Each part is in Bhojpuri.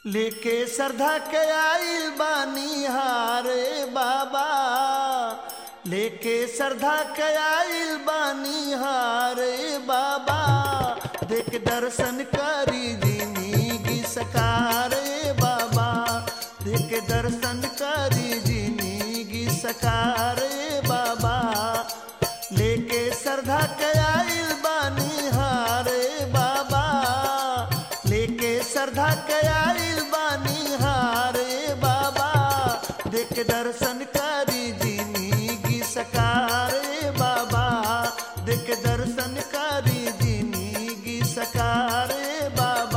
लेके श्रद्धा के आइल बानी हारे बाबा, लेके श्रद्धा के आइल बानी हारे बाबा, देख दर्शन करी जिंदगी सकारे बाबा, देख दर्शन करी जिंदगी सकारे बाबा, लेके श्रद्धा के आइल बानी हारे बाबा, लेके श्रद्धा के आइल बानी हारे बाबा, देख दर्शन करी जिंदगी सकारे बाबा, देख दर्शन करी जिंदगी सकारे बाबा।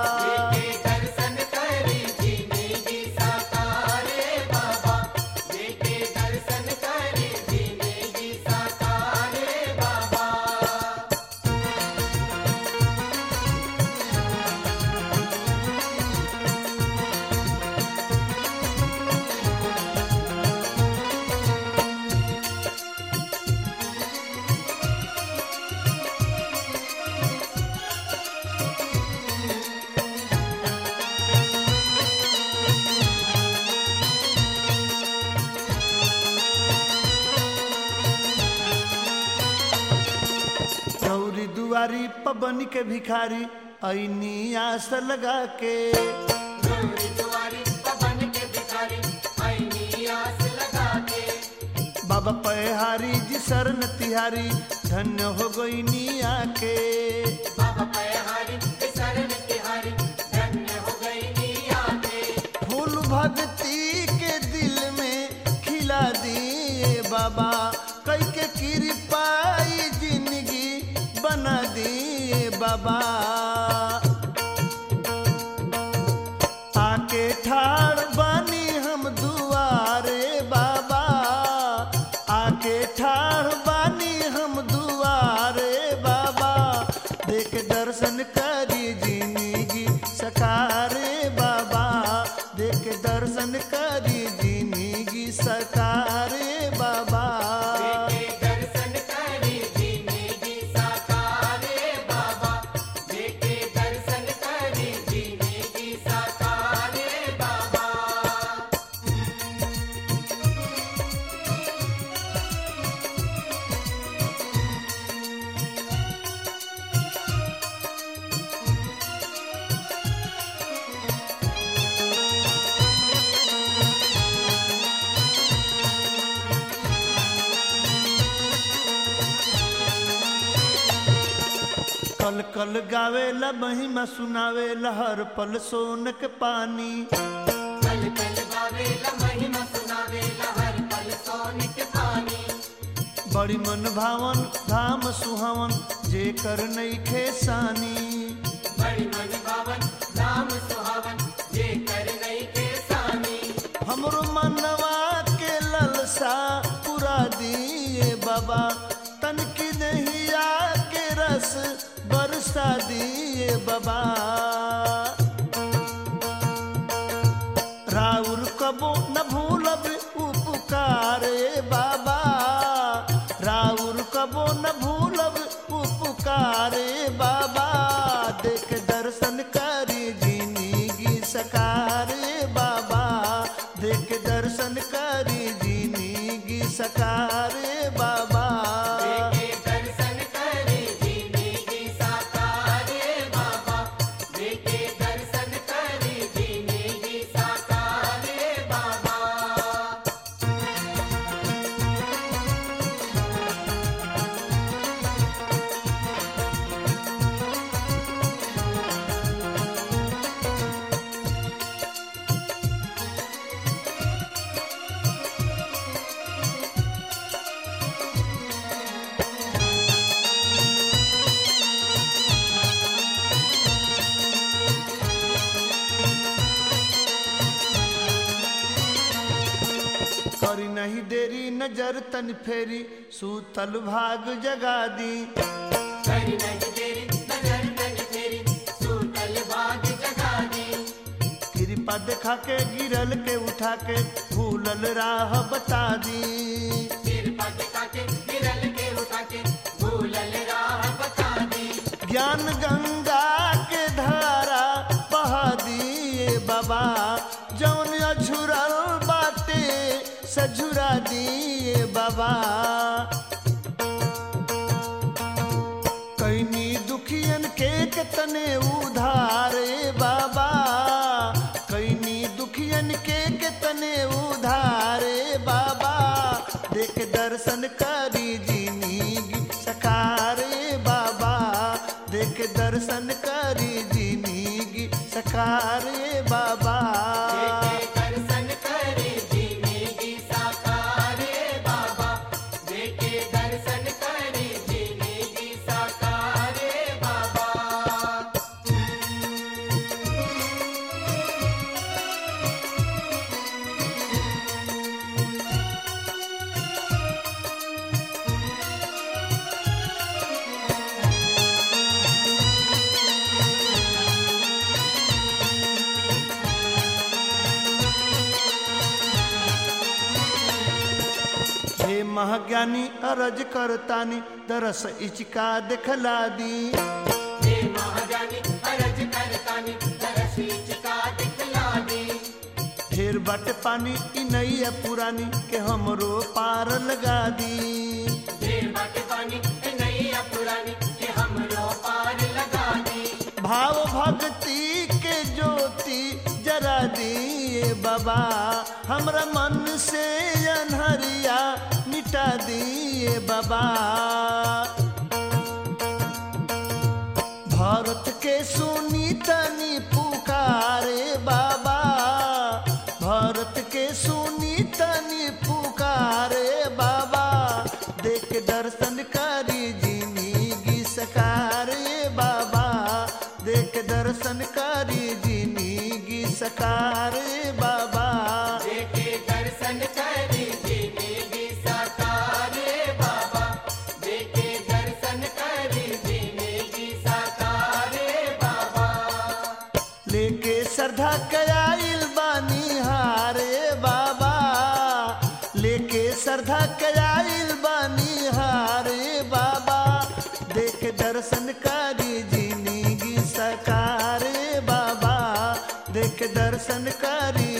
गौरी दुआरी पबन के भिखारी ऐनी आस लगा के, गौरी दुआरी पवन के भिखारी ऐनी आस लगा के, बाबा पहारी जी शरण तिहारी धन्य हो गई निया के, बाबा पहारी के शरण तिहारी धन्य हो गई निया के, फूल भक्ति के दिल में खिला दिए बाबा, कई के कृपाई जिंदगी बना दिए बाबा, आके ठाड़ बानी हम दुआरे बाबा, आके ठाड़ बानी हम दुआरे बाबा, देख दर्शन करी जिंदगी सकारे बाबा, देख दर्शन करी जिंदगी सकारे बाबा। दर्शन करी जिंदगी साकारे बाबा, देखे दर्शन करी जिंदगी साकारे बाबा। कल कल गावेला महिमा सुनावेला हर पल सोनक पानी, कल कल गावेला महिमा सुनावेला हर पल सोने के पानी, बड़ी मन भावन धाम सुहावन जे कर नइखे सानी, बड़ी मन भावन नाम सुहावन जे कर नहीं के सानी, हमरो मनवा के ललसा पूरा दिए बाबा, तन की नहिया के रस बरसा दिए बाबा, राउर कबो न भूलब उपकारे बाबा, राउर कबो न भूलब उपकारे बाबा, देख दर्शन करी जिंदगी सकारे बाबा, देख दर्शन करी जिंदगी सकारे बाबा। देखे दर्शन करी जिंदगी साकारे बाबा, देखे दर्शन करी जिंदगी साकारे बाबा। करी नहीं देरी नजर तन फेरी सूतल भाग जगा दी, करी नहीं तेरी नजर तन तेरी सूतल भाग जगा दी, कृपा देखा के गिरल के उठा के भूलल राह बता दी, सिर पटका के गिरल के उठा के भूलल राह बता दी, ज्ञान गंगा के धारा बहा दिए बाबा, दिए बाबा। कैनी दुखियन के तने उधारे बाबा, कैनी दुखियन के तने उधारे बाबा। देख दर्शन करी जिंदगी सकारे बाबा, देख दर्शन करी जिंदगी सकारे बाबा। दर्शन करे जिंदगी साकारे बाबा, देखे दर्शन करे जिंदगी साकारे बाबा। हे महाज्ञानी अरज करतानी दरस इचका दिखला दी। हे महाजानी अरज करतानी दरस इचका दिखला दी। ढेर बट पानी ई नैया पुरानी के हमरो पार लगा दी। ढेर बट पानी नैया पुरानी के हमरो पार लगा दी। भाव भक्ति के ज्योति जरा दिए बाबा, हमरा मन से अनहरिया मिटा दिए बाबा। भारत के सुनी तनी पुकारे बाबा, भारत के सुनी तनी पुकारे बाबा। देख दर्शन करी जिंदगी सकारे बाबा, देख दर्शन करी जिंदगी सकारे बाबा। देखे दर्शन करे जिंदगी साकारे बाबा, देखे दर्शन करे जिंदगी साकारे बाबा। लेके श्रद्धा कयाइल बानी हारे बाबा, लेके श्रद्धा कयाइल बानी हारे बाबा। देख दर्शन करी जिंदगी सकारे बाबा, देख दर्शन करी